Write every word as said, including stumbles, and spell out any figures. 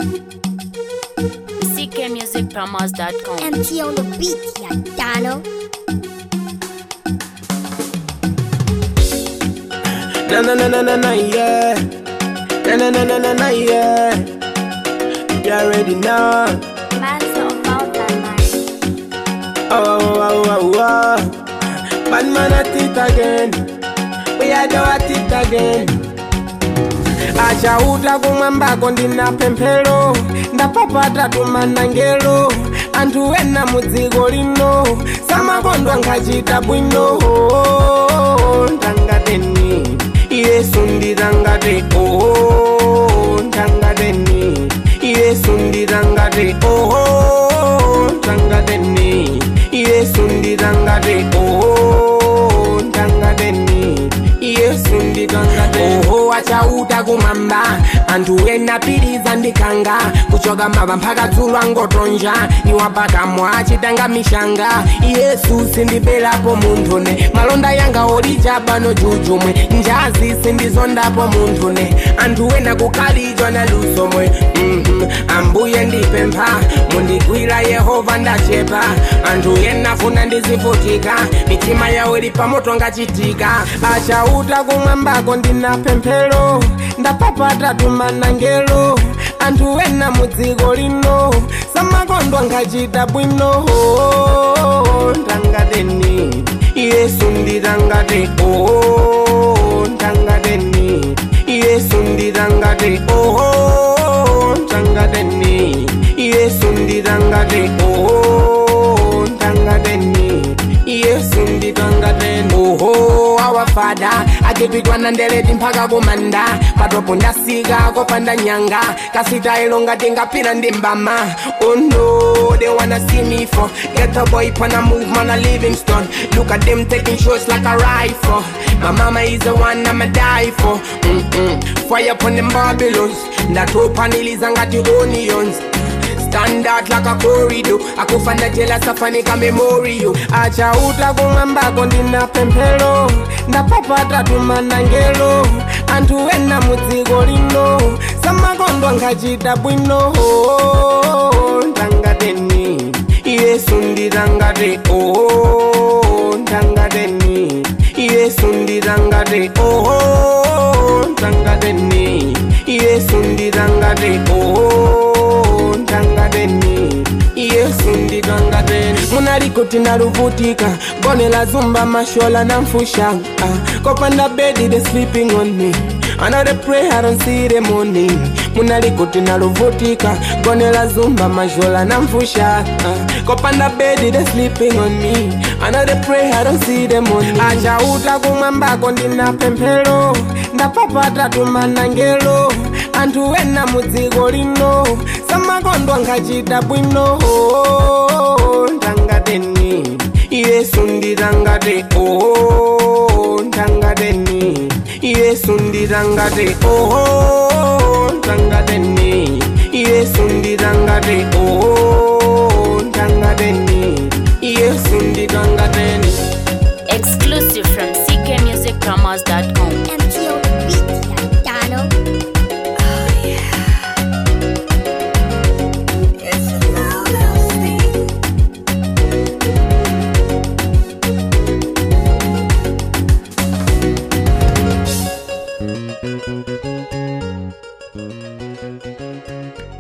C K music promos dot com. M T on the beat, yeah, Dano. Na na na na na na yeah. Na na na na na na yeah. You already know. Man's of mountain man. Oh oh oh oh oh. Bad man at it again. We are do at it again. Acha uta kumamba kondina pempero. Ndapapata tumanangelo. Antu wena mudzigo lino. Sama kondwa nkachita bwino. Ntangateni Yesu ndirangate. Oh ntangateni Yesu ndirangate. Oh ntangateni Yesu ndirangate. Oh ntangateni Yesu ndirangate. Oh acha uta kumamba antu wena piriza ndikanga kuchoka mava mpaka dzulo angotonja niwapaka mwachitanga mishanga Yesu sindipelapo munthune malonda yanga olijabano jujumwe njazi sindizondapo munthune antu wena kukalijwa na lusomwe mm -hmm. Ambuye ndipempha mundigwira Yehova ndachepa antu yena funa ndizivutika mitima yawo ili pamoto ngachitika acha uta kumwambako ndina pemphero ndapapata tumanangelo antu wena mudzigo lino samakondwa nkachita bwino ntangateni Yesu ndirangate. Oh ntangateni Yesu ndirangate. Oh ntangateni Yesu ndirangate. Oh ntangateni Yesu ndirangate. Oh our Father akipitwa na ndeleti mpaka kumanda patopo ndasika kopanda nyanga kasita ilonga tingapira ndimbama. Oh no, they wanna see me for get a boy pana move man a Livingstone. Look at them taking shots like a rifle. My mama is the one I'ma die for. Mm-mm. Fire upon them Babylons. That open ilizanga the onions. Stand out like a corridor. Akufanda jela safani ka memorial. Acha uta kumambako ndina pemphero. Ndapapata tumanangelo antu wena mudzigo lino samakondwa nkachita bwino ntangateni Yesu ndirangate. Oh ntangateni Yesu ndirangate. Oh ntangateni Yesu ndirangate. Oh ntangateni Yesu ndirangate. Munalikuti naluvutika gone la zumba mashola na mfusha uh, kopanda bedi they sleeping on me and I pray I don't see the morning. Munalikuti naluvutika gone la zumba mashola na mfusha uh, kopanda bedi they sleeping on me and I pray I don't see the morning. Acha uta kumambako ndina pemphero ndapapata tumanangelo antu wena mudzigo lino samakondwa nkachita bwino ntangateni Yesu ndirangate. Oh ntangateni Yesu ndirangate. Oh ntangateni Yesu ndirangate. Oh ntangateni Yesu ndirangate. Exclusive from C K music promos dot com. M T on the beat, yeah, Dano. Thank you.